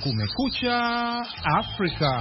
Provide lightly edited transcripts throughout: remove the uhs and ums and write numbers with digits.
Kumekucha Afrika.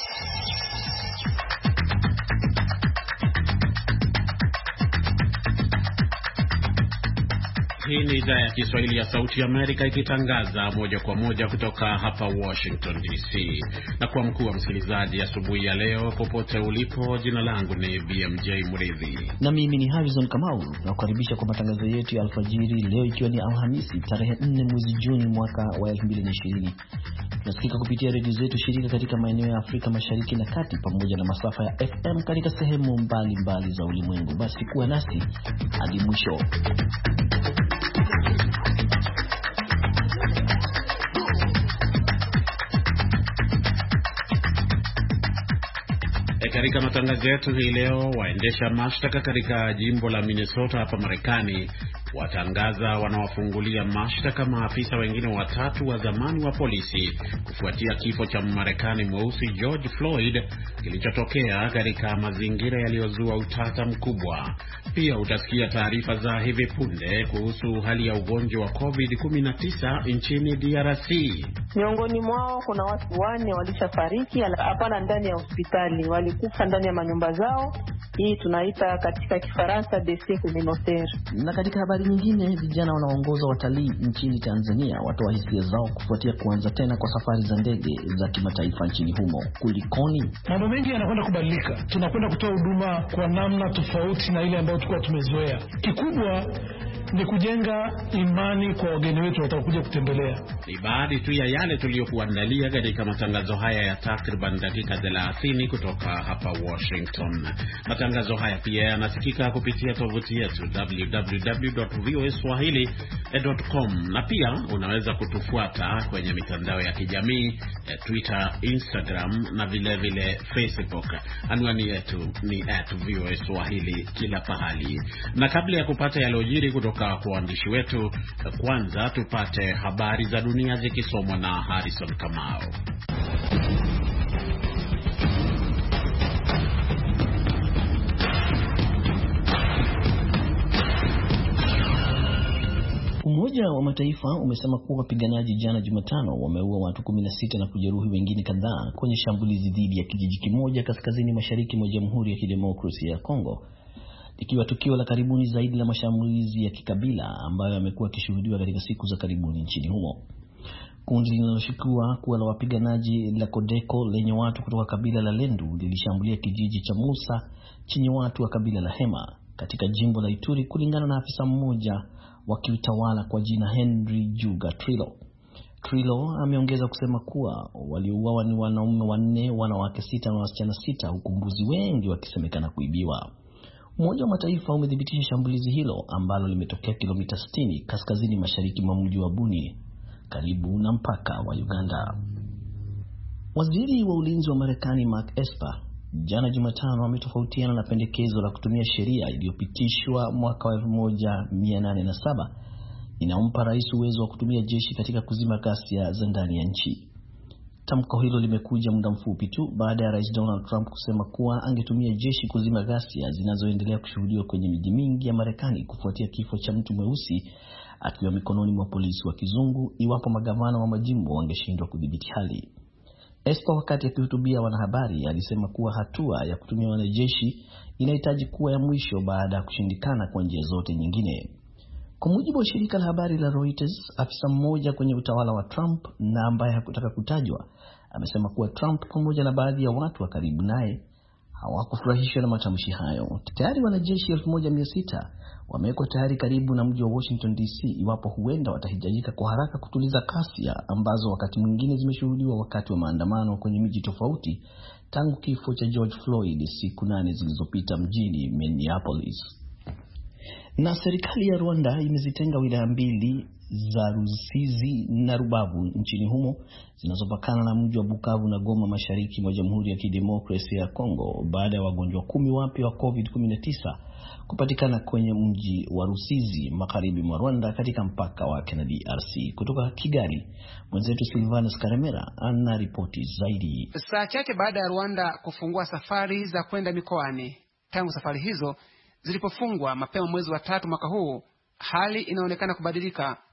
Hii ni idhaa ya Kiswahili ya Sauti ya Amerika ikitangaza moja kwa moja kutoka hapa Washington DC. Na kwa mkuu wa msikilizaji asubuhi ya leo popote ulipo, jina langu ni BMJ Mridhi. Na mimi ni Harrison Kamau, na kukaribisha kwa matangazo yetu ya alfajiri leo ikiwa ni Alhamisi tarehe 4 mwezi Juni mwaka wa 2020. Tunasikika kupitia redio zetu shirika katika maeneo ya Afrika Mashariki na Kati pamoja na masafa ya FM katika sehemu mbalimbali za ulimwengu. Basi kuwa nasi hadi mwisho. Katika matangazo yetu hii leo, waendesha mashtaka katika jimbo la Minnesota hapa Marekani watangaza wanawafungulia mashtaka maafisa wengine watatu wa zamani wa polisi kufuatia kifo cha Marekani mweusi George Floyd kilichotokea katika mazingira yaliyozua utata mkubwa. Pia utasikia taarifa za hivi punde kuhusu hali ya ugonjwa wa COVID-19 nchini DRC. Miongoni mwao kuna watu 4 walishafariki, hapana ndani ya hospitali, walikufa ndani ya manyumba zao. Hii tunaita katika Kifaransa décès communautaire. Na katika habari nyingine, vijana wanaoongoza watalii nchini Tanzania watoa hisia zao kufuatia kuanza tena kwa safari za ndege za kimataifa nchini humo. Kulikoni? Mambo mengi yanakwenda kubadilika. Tunakwenda kutoa huduma kwa namna tofauti na ile ambayo tulikuwa tumezoea. Kikubwa ni kujenga imani kwa wageni wetu watakuja kutembelea. Ni baadhi tu ya yale tuliyokuandalia katika matangazo haya ya takriban dakika 30 kutoka hapa Washington. Matangazo haya pia yanasikika kupitia tovuti yetu www.voaswahili.com, na pia unaweza kutufuata kwenye mitandao ya kijamii ya Twitter, Instagram na vile Facebook. Anwani yetu ni @voaswahili kila pahali. Na kabla ya kupata yalojiri kutoka kwa waandishi wetu, kwanza tupate habari za dunia zikisomwa na Harrison Kamau. Umoja wa Mataifa umesema kuwa wapiganaji jana Jumatano wameua watu 16 na kujeruhi wengine kadhaa kwenye shambulizi dhidi ya kijiji kimoja kaskazini mashariki mwa Jamhuri ya Kidemokrasia ya Kongo, ikiwa tukio la karibuni zaidi la mashambulizi ya kikabila ambayo yamekuwa yakishuhudiwa katika siku za karibuni nchini humo. Kundi linaloshukiwa kuwa la wapiganaji la Kodeko lenye watu kutoka kabila la Lendu lilishambulia kijiji cha Musa chenye watu wa kabila la Hema katika jimbo la Ituri, kulingana na afisa mmoja wa kiutawala kwa jina Henry Juga Trilo. Trilo ameongeza kusema kuwa waliouawa ni wanaume 4, wanawake 6 na wasichana 6, huku mbuzi wengi wakisemekana kuibiwa. Umoja wa Mataifa umedhibitisha shambulizi hilo ambalo limetokea kilomita 60 kaskazini mashariki mwa mji wa Buni, karibu na mpaka wa Uganda. Waziri wa ulinzi wa Marekani Mark Esper jana Jumatano ametofautiana na pendekezo la kutumia sheria iliyopitishwa mwaka wa 1807 inayompa rais uwezo wa kutumia jeshi katika kuzima ghasia za ndani ya nchi. Tamko hilo limekuja muda mfupi tu baada ya Rais Donald Trump kusema kuwa angetumia jeshi kuzima ghasia zinazoendelea kushuhudiwa kwenye miji mingi ya Marekani kufuatia kifo cha mtu mweusi akiwa mikononi mwa polisi wa kizungu iwapo magavana wa majimbo wangeshindwa kudhibiti hali. Esper, wakati akihutubia wanahabari, alisema kuwa hatua ya kutumia wanajeshi inahitaji kuwa ya mwisho baada ya kushindikana kwa njia zote nyingine. Kwa mujibu wa shirika la habari la Reuters, afisa mmoja kwenye utawala wa Trump na ambaye hakutaka kutajwa amesema kuwa Trump pamoja na baadhi ya watu wa karibu naye hawakufurahishwa na matamshi hayo. Tayari wanajeshi 1600 wamewekwa tayari karibu na mji wa Washington DC iwapo huenda watahitajika kwa haraka kutuliza ghasia ambazo wakati mwingine zimeshuhudiwa wakati wa maandamano kwenye miji tofauti tangu kifo cha George Floyd siku 8 zilizopita mjini Minneapolis. Na serikali ya Rwanda imezitenga wilaya 2 za Rusizi na Rubavu nchini humo zinazopakana na mji wa Bukavu na Goma mashariki mwa Jamhuri ya Kidemokrasia ya Kongo baada ya wagonjwa 10 wapya wa COVID-19 kupatikana kwenye mji wa Rusizi magharibi mwa Rwanda katika mpaka wake na DRC. Kutoka Kigali, mwenzetu Silvanus Karemera ana ripoti zaidi. Saa chache baada ya Rwanda kufungua safari za kwenda mikoani. Tangu safari hizo zilipofungwa mapema mwezi wa 3 mwaka huu, hali inaonekana kubadilika.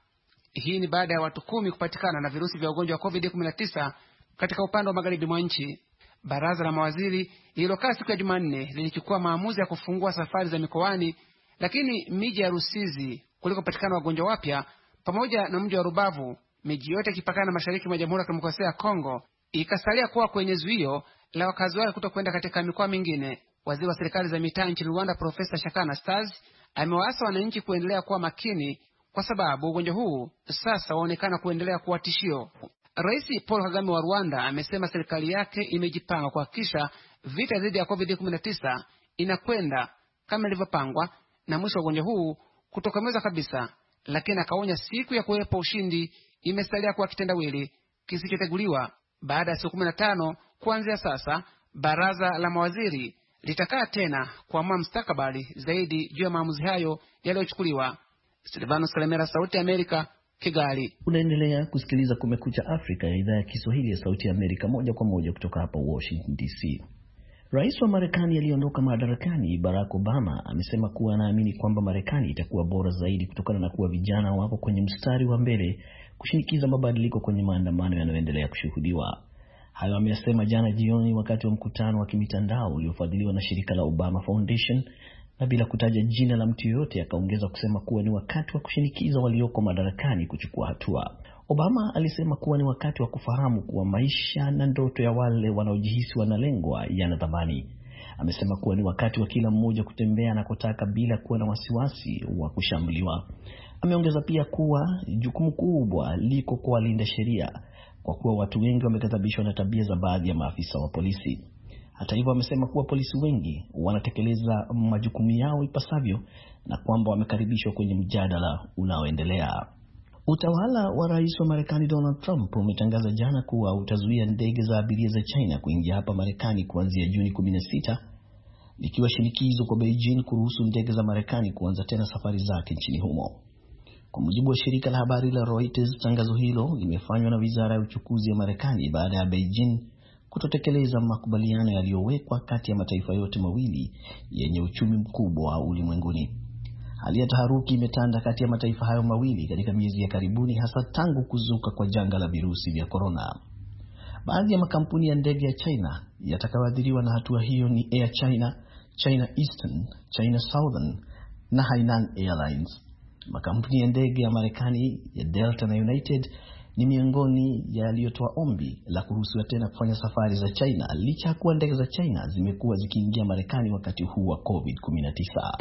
Hii ni baada ya watu 10 kupatikana na virusi vya ugonjwa wa COVID-19 katika upande wa magharibi mwa nchi. Baraza la mawaziri lililokaa siku ya Jumanne lilichukua maamuzi ya kufungua safari za mikoani, lakini miji ya Rusizi kulikopatikana wagonjwa wapya pamoja na mji wa Rubavu, miji yote ikipakana na mashariki mwa Jamhuri ya Kidemokrasia ya Kongo, ikasalia kuwa kwenye zuio la wakazi wake kutokwenda katika mikoa mingine. Waziri wa serikali za mitaa nchini Rwanda Profesa Shaka Anastase amewaasa wananchi kuendelea kuwa makini kwa sababu ugonjwa huu sasa waonekana kuendelea kuwa tishio. Rais Paul Kagame wa Rwanda amesema serikali yake imejipanga kuhakikisha vita dhidi ya COVID-19 inakwenda kama ilivyopangwa na mwisho wa ugonjwa huu kutokomezwa kabisa, lakini akaonya siku ya kuwepo ushindi imesalia kuwa kitendawili kisichoteguliwa. Baada ya siku 15 kuanzia sasa, baraza la mawaziri litakaa tena kuamua mustakabali zaidi juu ya maamuzi hayo yaliyochukuliwa. Silvanus Kalemera, Sauti ya Amerika, Kigali. Unaendelea kusikiliza Kumekucha Afrika ya idhaa ya Kiswahili ya Sauti ya Amerika, moja kwa moja kutoka hapa Washington DC. Rais wa Marekani aliyeondoka madarakani Barack Obama amesema kuwa anaamini kwamba Marekani itakuwa bora zaidi kutokana na kuwa vijana wako kwenye mstari wa mbele kushinikiza mabadiliko kwenye maandamano yanayoendelea kushuhudiwa. Hayo amesema jana jioni wakati wa mkutano wa kimitandao uliofadhiliwa na shirika la Obama Foundation, na bila kutaja jina la mtu yoyote akaongeza kusema kuwa ni wakati wa kushinikiza walioko madarakani kuchukua hatua. Obama alisema kuwa ni wakati wa kufahamu kuwa maisha na ndoto ya wale wanaojihisi wanalengwa yana thamani. Amesema kuwa ni wakati wa kila mmoja kutembea anakotaka bila kuwa na wasiwasi wa kushambuliwa. Ameongeza pia kuwa jukumu kubwa liko kwa walinda sheria kwa kuwa watu wengi wamekadhabishwa na tabia za baadhi ya maafisa wa polisi. Hata hivyo, amesema kuwa polisi wengi wanatekeleza majukumu yao ipasavyo na kwamba wamekaribishwa kwenye mjadala unaoendelea. Utawala wa rais wa Marekani Donald Trump umetangaza jana kuwa utazuia ndege za abiria za China kuingia hapa Marekani kuanzia Juni 16, likiwa shinikizo kwa Beijing kuruhusu ndege za Marekani kuanza tena safari zake nchini humo. Kwa mujibu wa shirika la habari la Reuters, tangazo hilo limefanywa na Wizara ya Uchukuzi ya Marekani baada ya Beijing kutotekeleza makubaliano yaliyowekwa kati ya mataifa yote mawili yenye uchumi mkubwa ulimwenguni. Hali ya taharuki imetanda kati ya mataifa hayo mawili katika miezi ya karibuni, hasa tangu kuzuka kwa janga la virusi vya corona. Baadhi ya makampuni ya ndege ya China yatakayoathiriwa na hatua hiyo ni Air China, China Eastern, China Southern na Hainan Airlines. Makampuni ya ndege ya Marekani ya Delta na United ni miongoni yaliyotoa ombi la kuruhusiwa tena kufanya safari za China licha ya kuwa ndege za China zimekuwa zikiingia Marekani wakati huu wa COVID-19.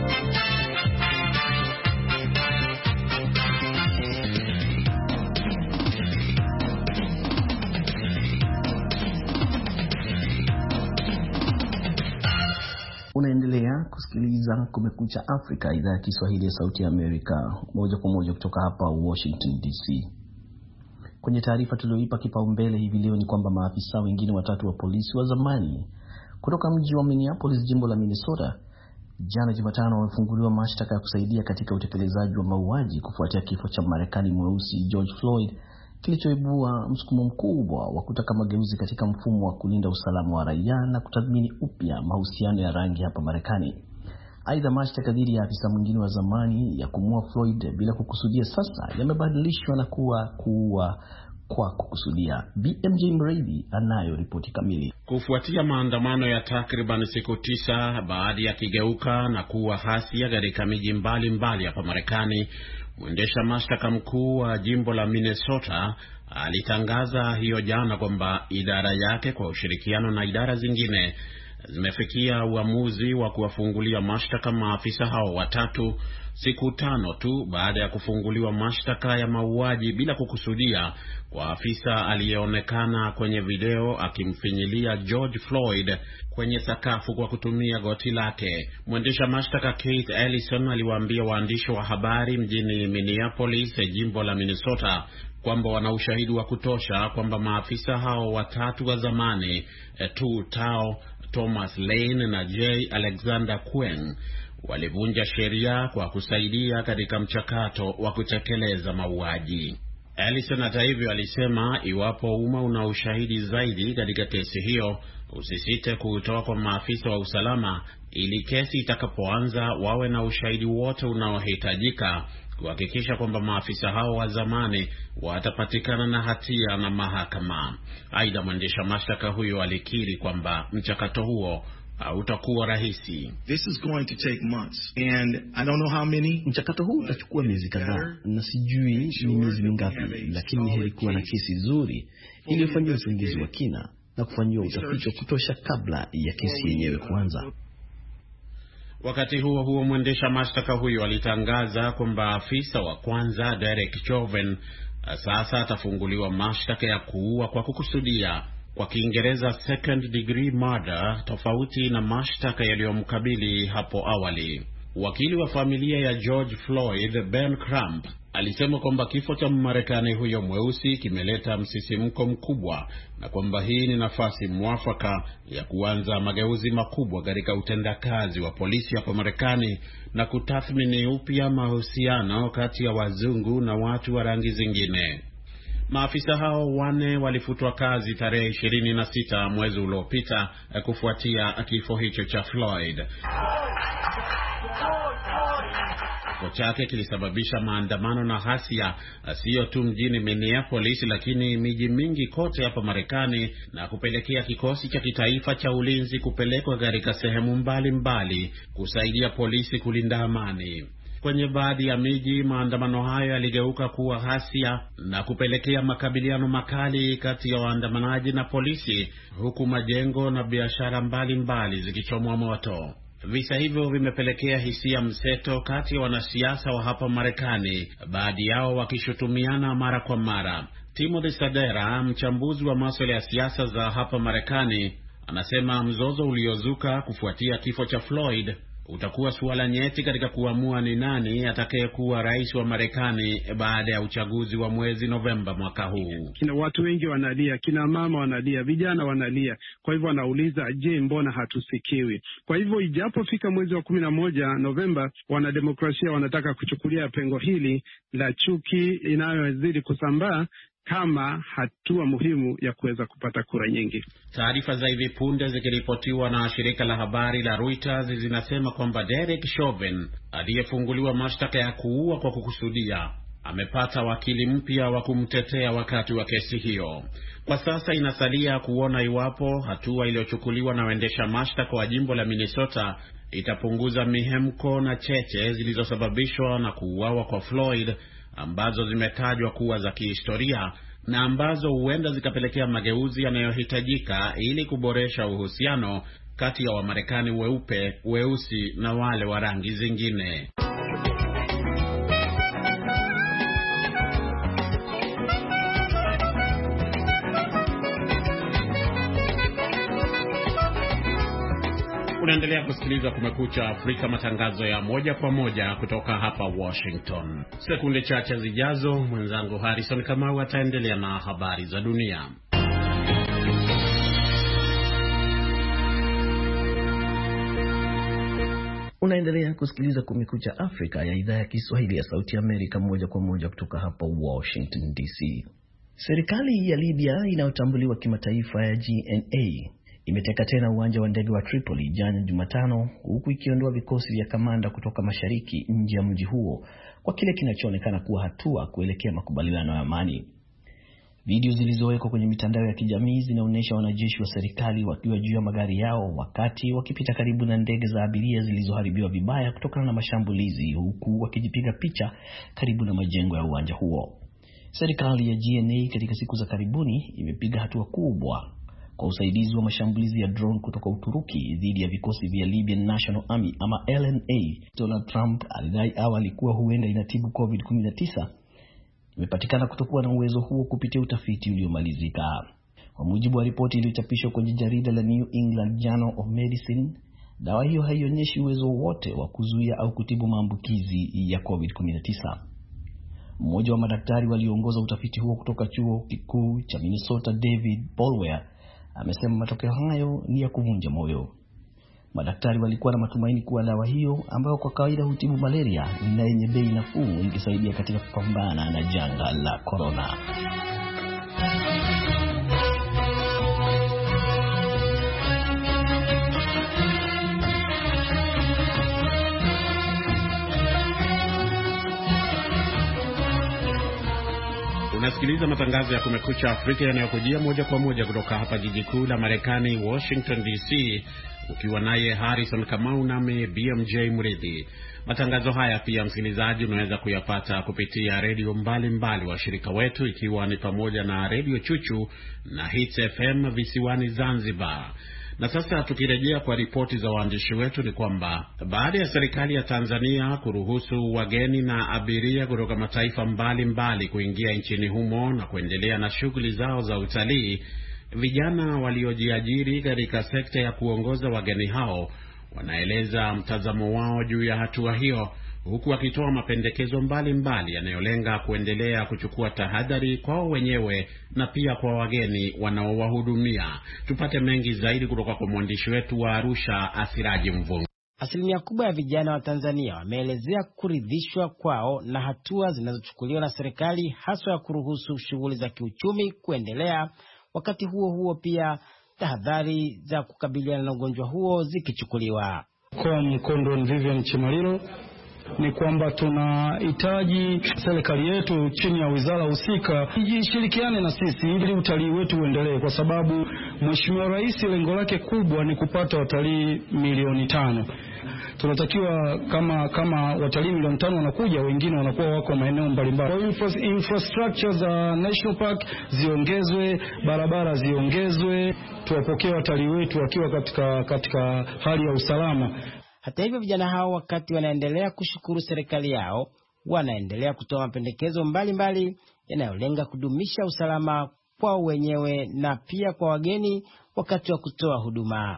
Unaendelea kusikiliza Kumekucha Afrika, idhaa ya Kiswahili ya Sauti ya Amerika, moja kwa moja kutoka hapa Washington DC. Kwenye taarifa tulioipa kipaumbele hivi leo ni kwamba maafisa wengine 3 wa polisi wa zamani kutoka mji wa Minneapolis, jimbo la Minnesota, jana Jumatano wamefunguliwa mashtaka ya kusaidia katika utekelezaji wa mauaji kufuatia kifo cha Marekani mweusi George Floyd, kilichoibua msukumo mkubwa wa kutaka mageuzi katika mfumo wa kulinda usalama wa raia na kutathmini upya mahusiano ya rangi hapa Marekani. Aidha, mashtaka dhidi ya afisa mwingine wa zamani ya kumua Floyd bila kukusudia sasa yamebadilishwa na kuua kwa kukusudia. BMJ Mradi anayo ripoti kamili. Kufuatia maandamano ya takriban siku 9 baada ya kigeuka na kuwa hasia katika miji mbalimbali hapa Marekani, mwendesha mashtaka mkuu wa jimbo la Minnesota alitangaza hiyo jana kwamba idara yake kwa ushirikiano na idara zingine zimefikia uamuzi wa kuwafungulia mashtaka maafisa hao 3 siku 5 tu baada ya kufunguliwa mashtaka ya mauaji bila kukusudia kwa afisa aliyeonekana kwenye video akimfinyilia George Floyd kwenye sakafu kwa kutumia goti lake. Mwendesha mashtaka Keith Ellison aliwaambia waandishi wa habari mjini Minneapolis, jimbo la Minnesota, kwamba wana ushahidi wa kutosha kwamba maafisa hao 3 wa zamani, Tu Tao, Thomas Lane na J. Alexander Quinn, walivunja sheria kwa kusaidia katika mchakato wa kutekeleza mauaji. Ellison hata hivyo alisema iwapo umma una ushahidi zaidi katika kesi hiyo, usisite kutoa kwa maafisa wa usalama ili kesi itakapoanza wawe na ushahidi wote unaohitajika kuhakikisha kwamba maafisa hao wa zamani watapatikana na hatia na mahakama. Aidha, mwendesha mashtaka huyo alikiri kwamba mchakato huo hautakuwa rahisi. This is going to take months and I don't know how many. Mchakato huu utachukua miezi kadhaa na sijui ni miezi mingapi, lakini heri kuwa na kesi nzuri iliyofanyiwa uchunguzi wa kina na kufanyiwa utafiti wa kutosha kabla ya kesi yenyewe kuanza. Wakati huo huo, mwendesha mashtaka huyo alitangaza kwamba afisa wa kwanza Derek Chauvin sasa atafunguliwa mashtaka ya kuua kwa kukusudia, kwa Kiingereza second degree murder, tofauti na mashtaka yaliyomkabili hapo awali. Wakili wa familia ya George Floyd, Ben Crump, alisema kwamba kifo cha Mmarekani huyo mweusi kimeleta msisimko mkubwa na kwamba hii ni nafasi mwafaka ya kuanza mageuzi makubwa katika utendakazi wa polisi hapa Marekani na kutathmini upya mahusiano kati ya wazungu na watu wa rangi zingine. Maafisa hao 4 walifutwa kazi tarehe 26 mwezi uliopita kufuatia kifo hicho cha Floyd. Kifo chake kilisababisha maandamano na ghasia sio tu mjini Minneapolis lakini miji mingi kote hapa Marekani, na kupelekea kikosi cha kitaifa cha ulinzi kupelekwa katika sehemu mbalimbali kusaidia polisi kulinda amani. Kwenye baadhi ya miji, maandamano hayo yaligeuka kuwa ghasia na kupelekea makabiliano makali kati ya waandamanaji na polisi, huku majengo na biashara mbalimbali zikichomwa moto. Visa hivyo vimepelekea hisia mseto kati ya wanasiasa wa hapa Marekani, baadhi yao wakishutumiana mara kwa mara. Timothy Sadera, mchambuzi wa masuala ya siasa za hapa Marekani, anasema mzozo uliozuka kufuatia kifo cha Floyd utakuwa suala nyeti katika kuamua ni nani atakayekuwa rais wa Marekani baada ya uchaguzi wa mwezi Novemba mwaka huu. Kina watu wengi wanalia, kina mama wanalia, vijana wanalia. Kwa hivyo wanauliza, je, mbona hatusikiwi? Kwa hivyo ijapofika mwezi wa 11 Novemba, wanademokrasia wanataka kuchukulia pengo hili la chuki inayozidi kusambaa kama hatua muhimu ya kuweza kupata kura nyingi. Taarifa za hivi punde zikiripotiwa na shirika la habari la Reuters zinasema kwamba Derek Chauvin, aliyefunguliwa mashtaka ya kuua kwa kukusudia, amepata wakili mpya wa kumtetea wakati wa kesi hiyo. Kwa sasa inasalia kuona iwapo hatua iliyochukuliwa na waendesha mashtaka wa jimbo la Minnesota itapunguza mihemko na cheche zilizosababishwa na kuuawa kwa Floyd, ambazo zimetajwa kuwa za kihistoria na ambazo huenda zikapelekea mageuzi yanayohitajika ili kuboresha uhusiano kati ya Wamarekani weupe, weusi na wale wa rangi zingine. Unaendelea kusikiliza Kumekucha Afrika, matangazo ya moja kwa moja kutoka hapa Washington. Sekunde chache zijazo, mwenzangu Harrison Kamau ataendelea na habari za dunia. Unaendelea kusikiliza Kumekucha Afrika ya idhaa ya Kiswahili ya Sauti ya Amerika, moja kwa moja kutoka hapa Washington DC. Serikali ya Libya inayotambuliwa kimataifa ya GNA imeteka tena uwanja wa ndege wa Tripoli jana Jumatano, huku ikiondoa vikosi vya kamanda kutoka mashariki nje ya mji huo kwa kile kinachoonekana kuwa hatua kuelekea makubaliano ya amani. Video zilizowekwa kwenye mitandao ya kijamii zinaonyesha wanajeshi wa serikali wakiwa juu ya magari yao wakati wakipita karibu na ndege za abiria zilizoharibiwa vibaya kutokana na mashambulizi, huku wakijipiga picha karibu na majengo ya uwanja huo. Serikali ya GNA katika siku za karibuni imepiga hatua kubwa kwa usaidizi wa mashambulizi ya drone kutoka Uturuki dhidi ya vikosi vya Libyan National Army ama LNA. Donald Trump alidai awali kuwa huenda inatibu COVID-19. Imepatikana kutokuwa na uwezo huo kupitia utafiti uliomalizika. Kwa mujibu wa ripoti iliyochapishwa kwenye jarida la New England Journal of Medicine, dawa hiyo haionyeshi uwezo wote wa kuzuia au kutibu maambukizi ya COVID-19. Mmoja wa madaktari walioongoza utafiti huo kutoka chuo kikuu cha Minnesota, David Bolwer, amesema matokeo hayo ni ya kuvunja moyo. Madaktari walikuwa na matumaini kuwa dawa hiyo ambayo kwa kawaida hutibu malaria na yenye bei nafuu ingesaidia katika kupambana na janga la corona. Unasikiliza matangazo ya Kumekucha Afrika yanayokujia moja kwa moja kutoka hapa jiji kuu la Marekani, Washington DC, ukiwa naye Harrison Kamau nami BMJ Mridhi. Matangazo haya pia, msikilizaji, unaweza kuyapata kupitia redio mbalimbali wa shirika wetu, ikiwa ni pamoja na Radio Chuchu na Hits FM visiwani Zanzibar. Na sasa tukirejea kwa ripoti za waandishi wetu, ni kwamba baada ya serikali ya Tanzania kuruhusu wageni na abiria kutoka mataifa mbalimbali kuingia nchini humo na kuendelea na shughuli zao za utalii, vijana waliojiajiri katika sekta ya kuongoza wageni hao wanaeleza mtazamo wao juu ya hatua hiyo, huku wakitoa mapendekezo mbalimbali yanayolenga kuendelea kuchukua tahadhari kwao wenyewe na pia kwa wageni wanaowahudumia. Tupate mengi zaidi kutoka kwa mwandishi wetu wa Arusha, Asiraji Mvungi. Asilimia kubwa ya vijana wa Tanzania wameelezea kuridhishwa kwao na hatua zinazochukuliwa na serikali, haswa ya kuruhusu shughuli za kiuchumi kuendelea. Wakati huo huo pia tahadhari za kukabiliana na ugonjwa huo zikichukuliwa. Kwa Mkondo Vivian Chimalilo ni kwamba tunahitaji serikali yetu chini ya wizara husika ishirikiane na sisi ili utalii wetu uendelee, kwa sababu Mheshimiwa Rais lengo lake kubwa ni kupata watalii milioni 5. Tunatakiwa kama watalii milioni 5 wanakuja, wengine wanakuwa wako maeneo mbalimbali. Kwa infrastructure za National Park ziongezwe, barabara ziongezwe, tuwapokee watalii wetu wakiwa katika hali ya usalama. Hata hivyo, vijana hao wakati wanaendelea kushukuru serikali yao, wanaendelea kutoa mapendekezo mbalimbali yanayolenga kudumisha usalama kwao wenyewe na pia kwa wageni wakati wa kutoa huduma.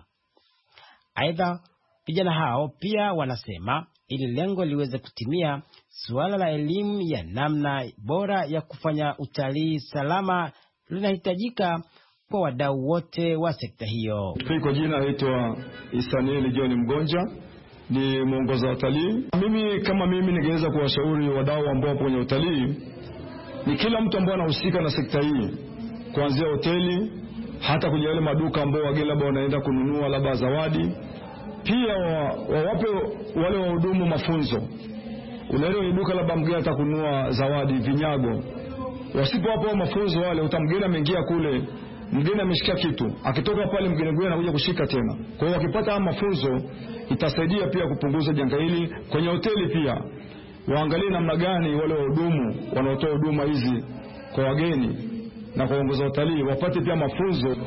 Aidha, vijana hao pia wanasema ili lengo liweze kutimia, suala la elimu ya namna bora ya kufanya utalii salama linahitajika kwa wadau wote wa sekta hiyo. Kwa jina naitwa Isanieli John Mgonja, ni mwongoza watalii. Mimi ningeweza kuwashauri wadau ambao wapo kwenye utalii, ni kila mtu ambaye anahusika na sekta hii, kuanzia hoteli hata kwenye wale maduka ambao wageni labda wanaenda kununua labda zawadi, pia wawape wale wahudumu mafunzo. Unaelewa, duka labda mgeni atakununua zawadi, vinyago, wasipowapa mafunzo wale, utamgeni ameingia kule, mgeni ameshika kitu, akitoka pale mgeni anakuja kushika tena. Kwa hiyo wakipata mafunzo itasaidia pia kupunguza janga hili. Kwenye hoteli pia waangalie namna gani wale wahudumu wanaotoa huduma hizi kwa wageni na kuongoza utalii wapate pia mafunzo.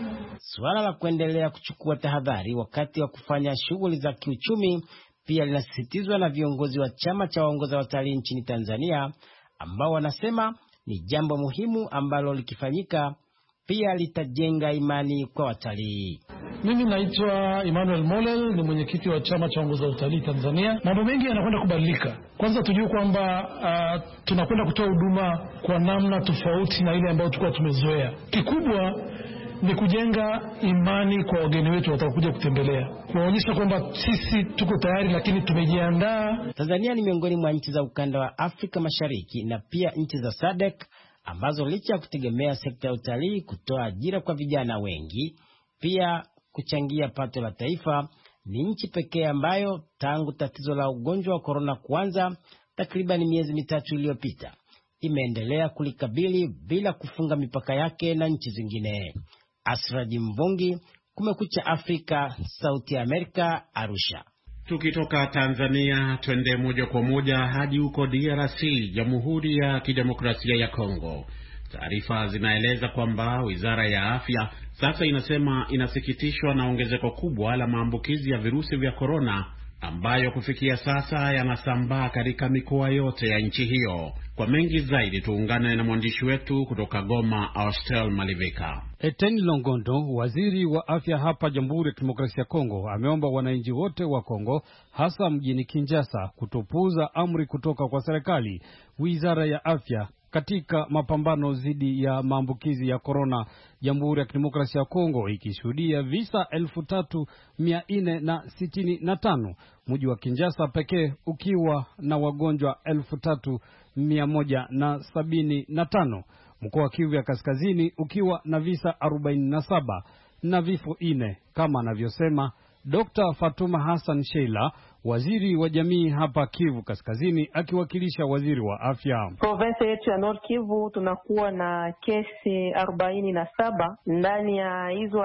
Suala la kuendelea kuchukua tahadhari wakati wa kufanya shughuli za kiuchumi pia linasisitizwa na viongozi wa chama cha waongoza watalii nchini Tanzania, ambao wanasema ni jambo muhimu ambalo likifanyika pia litajenga imani kwa watalii. Mimi naitwa Emmanuel Molel, ni mwenyekiti wa chama cha waongoza utalii Tanzania. Mambo mengi yanakwenda kubadilika. Kwanza tujue kwamba tunakwenda kutoa huduma kwa namna tofauti na ile ambayo tulikuwa tumezoea. Kikubwa ni kujenga imani kwa wageni wetu watakuja kutembelea, kuonyesha kwamba sisi tuko tayari, lakini tumejiandaa. Tanzania ni miongoni mwa nchi za ukanda wa Afrika Mashariki na pia nchi za SADC ambazo licha ya kutegemea sekta ya utalii kutoa ajira kwa vijana wengi, pia kuchangia pato la taifa, ni nchi pekee ambayo tangu tatizo la ugonjwa wa korona kuanza takriban miezi 3 iliyopita imeendelea kulikabili bila kufunga mipaka yake na nchi zingine. Asraji Mvungi, Kumekucha Afrika, Sauti ya Amerika, Arusha. Tukitoka Tanzania twende moja kwa moja hadi huko DRC, Jamhuri ya Kidemokrasia ya Kongo. Taarifa zinaeleza kwamba Wizara ya Afya sasa inasema inasikitishwa na ongezeko kubwa la maambukizi ya virusi vya korona ambayo kufikia sasa yanasambaa katika mikoa yote ya nchi hiyo. Kwa mengi zaidi tuungane na mwandishi wetu kutoka Goma, Austel Malivika. Etienne Longondo, waziri wa afya hapa Jamhuri ya Kidemokrasia ya Kongo, ameomba wananchi wote wa Kongo, hasa mjini Kinshasa, kutopuuza amri kutoka kwa serikali, Wizara ya Afya katika mapambano dhidi ya maambukizi ya korona. Jamhuri ya Kidemokrasia ya Kongo ikishuhudia visa 3465, mji wa Kinshasa pekee ukiwa na wagonjwa 3175, mkoa wa Kivu ya Kaskazini ukiwa na visa 47 na vifo 4, kama anavyosema Dr. Fatuma Hassan Sheila, waziri wa jamii hapa Kivu Kaskazini, akiwakilisha waziri wa afya. Province yetu ya North Kivu tunakuwa na kesi 47. Ndani ya hizo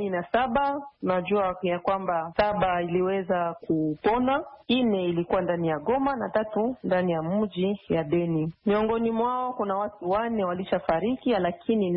47 tunajua ya kwamba 7 iliweza kupona, 4 ilikuwa ndani ya Goma na 3 ndani ya mji ya Beni. Miongoni mwao kuna watu 4 walishafariki, lakini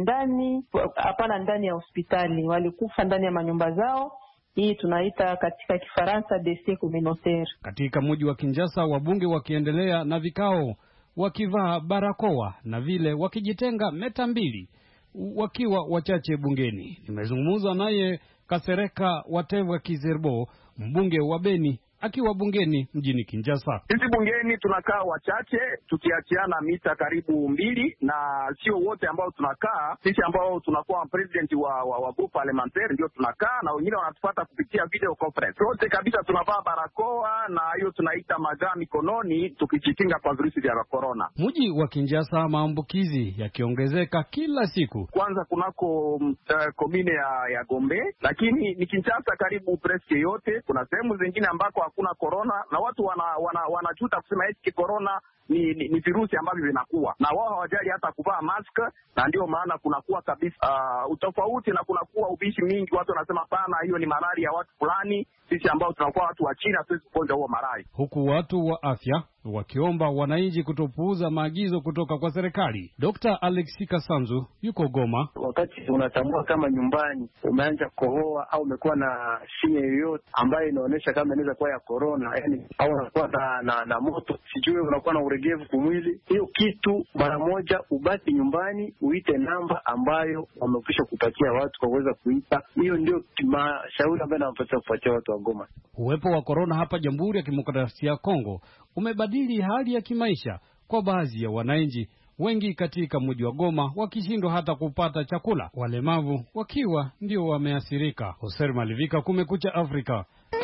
hapana ndani ya hospitali, walikufa ndani ya manyumba zao. Hii tunaita katika Kifaransa décès communautaire. Katika mji wa Kinshasa, wabunge wakiendelea na vikao wakivaa barakoa na vile wakijitenga meta 2 wakiwa wachache bungeni. Nimezungumza naye Kasereka Watevwa Kizerbo, mbunge wa Beni, akiwa bungeni mjini Kinshasa. Sisi bungeni tunakaa wachache tukiachiana mita karibu 2, na sio wote ambao tunakaa. Sisi ambao tunakuwa president wa group parlementaire ndio tunakaa, na wengine wanatufuata kupitia video conference. Wote kabisa tunavaa barakoa, na hiyo tunaita magaa mikononi, tukijikinga kwa virusi vya corona. Mji wa Kinshasa, maambukizi yakiongezeka kila siku. Kwanza kunako komine ya Gombe, lakini ni Kinshasa karibu preske yote. Kuna sehemu zingine ambako hakuna corona, na watu wanajuta kusema eti corona ni virusi ambavyo vinakuwa, na wao hawajali hata kuvaa mask, na ndio maana kunakuwa kabisa utofauti, na kunakuwa ubishi mingi. Watu wanasema pana, hiyo ni malaria ya watu fulani. Sisi ambao tunakuwa watu wa China hatuwezi kuponja huo malaria. Huku watu wa afya wakiomba wananchi kutopuuza maagizo kutoka kwa serikali. Dr. Alexi Kasanzu yuko Goma. Wakati unatambua kama nyumbani umeanza kohoa au umekuwa na shine yoyote ambayo inaonyesha kama inaweza kuwa ya corona, yani au unakuwa na moto, sijui unakuwa na uregevu kumwili, hiyo kitu mara moja ubaki nyumbani, uite namba ambayo wamekwisha kupatia watu kwa kuweza kuita. Hiyo ndio mashauri ambayo nampaswa kupatia watu wa Goma. Uwepo wa corona hapa Jamhuri ya Kidemokrasia ya Kongo umebadili hali ya kimaisha kwa baadhi ya wananchi, wengi katika mji wa Goma wakishindwa hata kupata chakula, walemavu wakiwa ndio wameathirika. Hoser Malivika, Kumekucha Afrika.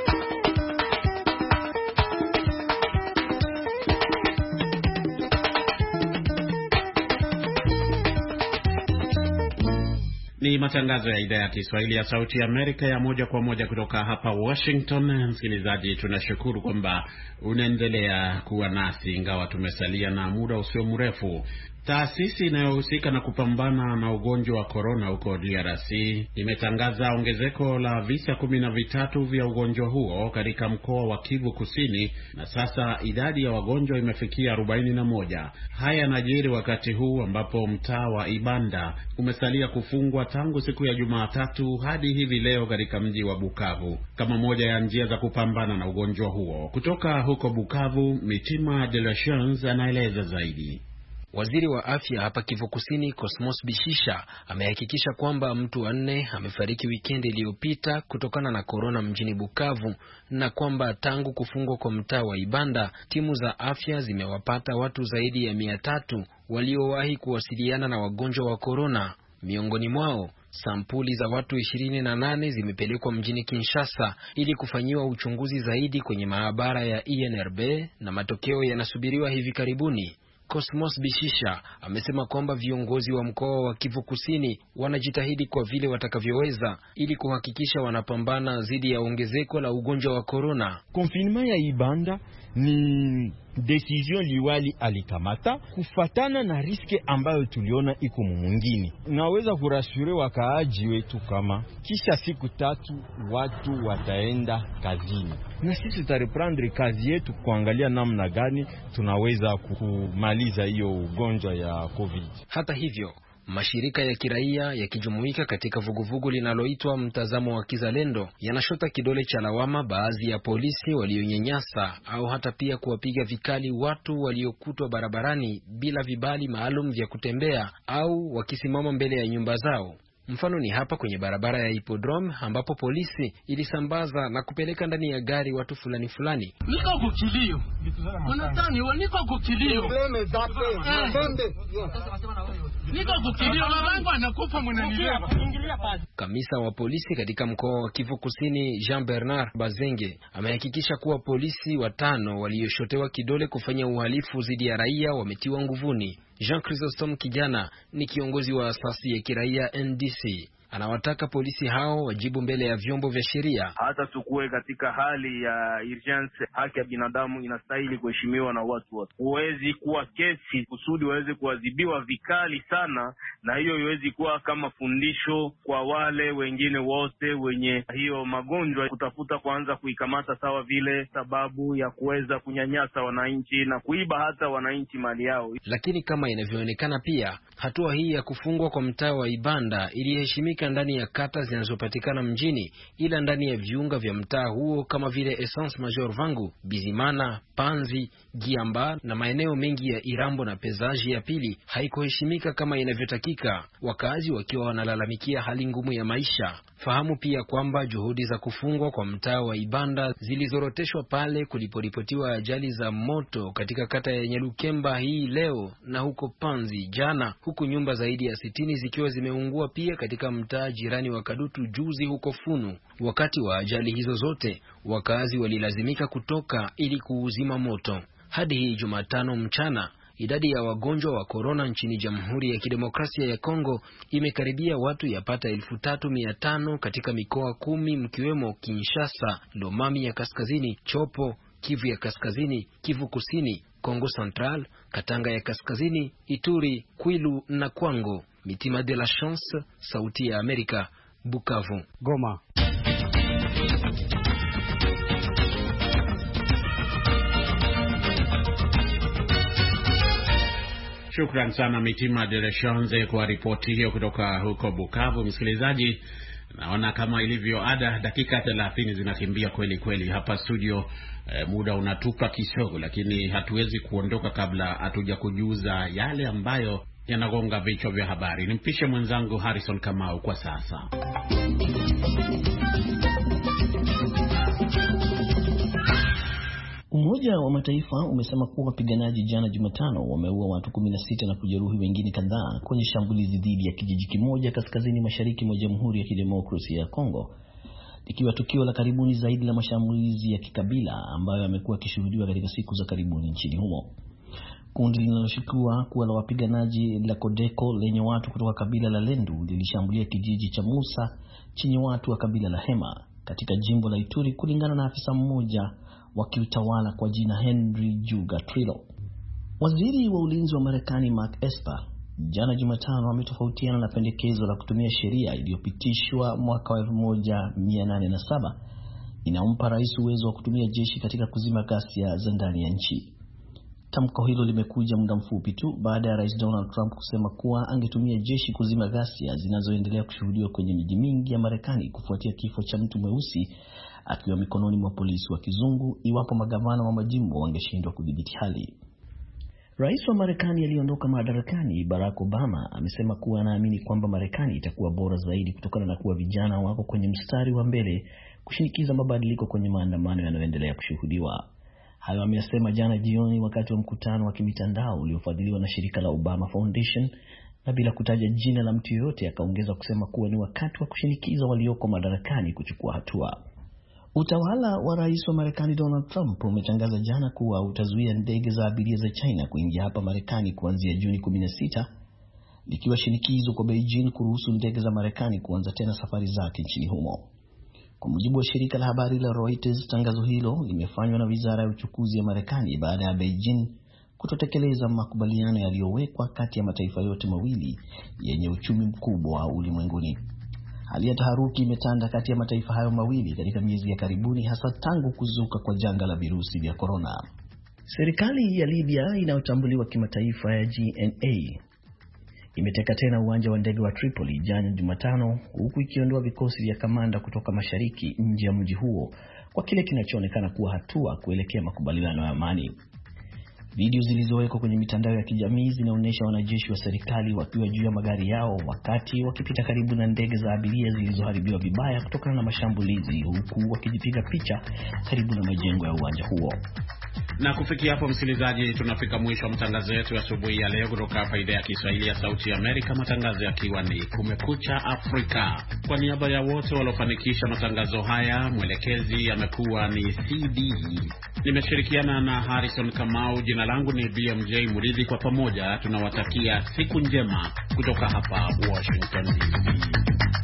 Ni matangazo ya idhaa ya Kiswahili ya Sauti ya Amerika ya moja kwa moja kutoka hapa Washington. Msikilizaji, tunashukuru kwamba unaendelea kuwa nasi ingawa tumesalia na muda usio mrefu. Taasisi inayohusika na kupambana na ugonjwa wa corona huko DRC imetangaza ongezeko la visa 13 vya ugonjwa huo katika mkoa wa Kivu Kusini, na sasa idadi ya wagonjwa imefikia 41. Haya yanajiri wakati huu ambapo mtaa wa Ibanda umesalia kufungwa tangu siku ya Jumatatu hadi hivi leo katika mji wa Bukavu kama moja ya njia za kupambana na ugonjwa huo. Kutoka huko Bukavu, Mitima de la Chance anaeleza zaidi. Waziri wa afya hapa Kivu Kusini, Cosmos Bishisha, amehakikisha kwamba mtu wa 4 amefariki wikendi iliyopita kutokana na corona mjini Bukavu, na kwamba tangu kufungwa kwa mtaa wa Ibanda, timu za afya zimewapata watu zaidi ya 300 waliowahi kuwasiliana na wagonjwa wa corona. Miongoni mwao, sampuli za watu 28 zimepelekwa mjini Kinshasa ili kufanyiwa uchunguzi zaidi kwenye maabara ya INRB, na matokeo yanasubiriwa hivi karibuni. Cosmos Bishisha amesema kwamba viongozi wa mkoa wa Kivu Kusini wanajitahidi kwa vile watakavyoweza ili kuhakikisha wanapambana dhidi ya ongezeko la ugonjwa wa corona. Confinement ya Ibanda ni decision liwali alikamata kufatana na riske ambayo tuliona iko mwingine. Naweza kurasure wakaaji wetu kama kisha siku 3 watu wataenda kazini, na sisi tutareprendre kazi yetu kuangalia namna gani tunaweza kumaliza hiyo ugonjwa ya COVID. Hata hivyo, mashirika ya kiraia yakijumuika katika vuguvugu linaloitwa Mtazamo wa Kizalendo yanashota kidole cha lawama baadhi ya polisi walionyanyasa au hata pia kuwapiga vikali watu waliokutwa barabarani bila vibali maalum vya kutembea au wakisimama mbele ya nyumba zao. Mfano ni hapa kwenye barabara ya Hippodrome ambapo polisi ilisambaza na kupeleka ndani ya gari watu fulani. Niko kukilio. Unatani niko kukilio. Niko kukilio, mamangu anakufa mwananileva. Kamisa wa polisi katika mkoa wa Kivu Kusini, Jean Bernard Bazenge, amehakikisha kuwa polisi 5 walioshotewa kidole kufanya uhalifu dhidi ya raia wametiwa nguvuni. Jean Chrysostome Kijana ni kiongozi wa asasi ya kiraia NDC. Anawataka polisi hao wajibu mbele ya vyombo vya sheria. Hata tukue katika hali ya urgence, haki ya binadamu inastahili kuheshimiwa na watu wote. Huwezi kuwa kesi kusudi waweze kuadhibiwa vikali sana, na hiyo iwezi kuwa kama fundisho kwa wale wengine wote wenye hiyo magonjwa, kutafuta kuanza kuikamata sawa vile sababu ya kuweza kunyanyasa wananchi na kuiba hata wananchi mali yao. Lakini kama inavyoonekana pia, hatua hii ya kufungwa kwa mtaa wa Ibanda iliheshimika ndani ya kata zinazopatikana mjini, ila ndani ya viunga vya mtaa huo kama vile Essence Major Vangu, Bizimana, Panzi, Giamba na maeneo mengi ya Irambo na Pezaji ya pili haikuheshimika kama inavyotakika, wakazi wakiwa wanalalamikia hali ngumu ya maisha. Fahamu pia kwamba juhudi za kufungwa kwa mtaa wa Ibanda zilizoroteshwa pale kuliporipotiwa ajali za moto katika kata ya Nyalukemba hii leo na huko Panzi jana, huku nyumba zaidi ya 60 zikiwa zimeungua pia katika mtaa jirani wa Kadutu juzi huko Funu. Wakati wa ajali hizo zote, wakazi walilazimika kutoka ili kuuzima moto. Hadi hii Jumatano mchana, idadi ya wagonjwa wa korona nchini Jamhuri ya Kidemokrasia ya Kongo imekaribia watu yapata 3500 katika mikoa 10 mkiwemo Kinshasa, Lomami ya Kaskazini, Chopo, Kivu ya Kaskazini, Kivu Kusini, Kongo Central, Katanga ya Kaskazini, Ituri, Kwilu na Kwango. Mitima de la Chance, Sauti ya Amerika, Bukavu. Goma. Shukran sana Mitima de la Chance kwa ripoti hiyo kutoka huko Bukavu. Msikilizaji, naona kama ilivyo ada, dakika 30 zinakimbia kweli kweli hapa studio. Muda unatupa kisogo, lakini hatuwezi kuondoka kabla hatuja kujuza yale ambayo yanagonga vichwa vya habari. Nimpishe mwenzangu Harrison Kamau kwa sasa. Umoja wa Mataifa umesema kuwa wapiganaji jana Jumatano wameua watu 16 na kujeruhi wengine kadhaa kwenye shambulizi dhidi ya kijiji kimoja kaskazini mashariki mwa Jamhuri ya Kidemokrasia ya Kongo, ikiwa tukio la karibuni zaidi la mashambulizi ya kikabila ambayo yamekuwa yakishuhudiwa katika siku za karibuni nchini humo. Kundi linaloshukiwa kuwa la wapiganaji la Kodeko lenye watu kutoka kabila la Lendu lilishambulia kijiji cha Musa chenye watu wa kabila la Hema katika jimbo la Ituri, kulingana na afisa mmoja wa kiutawala kwa jina Henry Juga Trilo. Waziri wa ulinzi wa Marekani Mark Esper jana Jumatano ametofautiana na pendekezo la kutumia sheria iliyopitishwa mwaka wa 1807 inampa rais uwezo wa kutumia jeshi katika kuzima ghasia za ndani ya nchi. Tamko hilo limekuja muda mfupi tu baada ya Rais Donald Trump kusema kuwa angetumia jeshi kuzima ghasia zinazoendelea kushuhudiwa kwenye miji mingi ya Marekani kufuatia kifo cha mtu mweusi akiwa mikononi mwa polisi wa kizungu iwapo magavana wa majimbo wangeshindwa kudhibiti hali. Rais wa Marekani aliondoka madarakani Barack Obama amesema kuwa anaamini kwamba Marekani itakuwa bora zaidi kutokana na kuwa vijana wako kwenye mstari wa mbele kushinikiza mabadiliko kwenye maandamano yanayoendelea kushuhudiwa. Hayo amesema jana jioni wakati wa mkutano wa kimitandao uliofadhiliwa na shirika la Obama Foundation, na bila kutaja jina la mtu yoyote akaongeza kusema kuwa ni wakati wa kushinikiza walioko madarakani kuchukua hatua. Utawala wa rais wa Marekani Donald Trump umetangaza jana kuwa utazuia ndege za abiria za China kuingia hapa Marekani kuanzia Juni 16, likiwa shinikizo kwa Beijing kuruhusu ndege za Marekani kuanza tena safari zake nchini humo. Kwa mujibu wa shirika la habari la Reuters, tangazo hilo limefanywa na Wizara ya Uchukuzi ya Marekani baada ya Beijing kutotekeleza makubaliano yaliyowekwa kati ya mataifa yote mawili yenye uchumi mkubwa ulimwenguni. Hali ya taharuki imetanda kati ya mataifa hayo mawili katika miezi ya karibuni, hasa tangu kuzuka kwa janga la virusi vya korona. Serikali ya Libya inayotambuliwa kimataifa ya GNA imeteka tena uwanja wa ndege wa Tripoli jana Jumatano, huku ikiondoa vikosi vya kamanda kutoka mashariki nje ya mji huo kwa kile kinachoonekana kuwa hatua kuelekea makubaliano ya amani. Video zilizowekwa kwenye mitandao ya kijamii zinaonyesha wanajeshi wa serikali wakiwa juu ya magari yao wakati wakipita karibu na ndege za abiria zilizoharibiwa vibaya kutokana na mashambulizi, huku wakijipiga picha karibu na majengo ya uwanja huo. Na kufikia hapo, msikilizaji, tunafika mwisho wa matangazo yetu ya asubuhi ya leo kutoka hapa idhaa ya Kiswahili ya Sauti ya Amerika, matangazo yakiwa ni Kumekucha Afrika. Kwa niaba ya wote waliofanikisha matangazo haya, mwelekezi amekuwa ni CD. Nimeshirikiana na Harrison Kamau. Jina langu ni BMJ Muridhi. Kwa pamoja tunawatakia siku njema kutoka hapa Washington DC.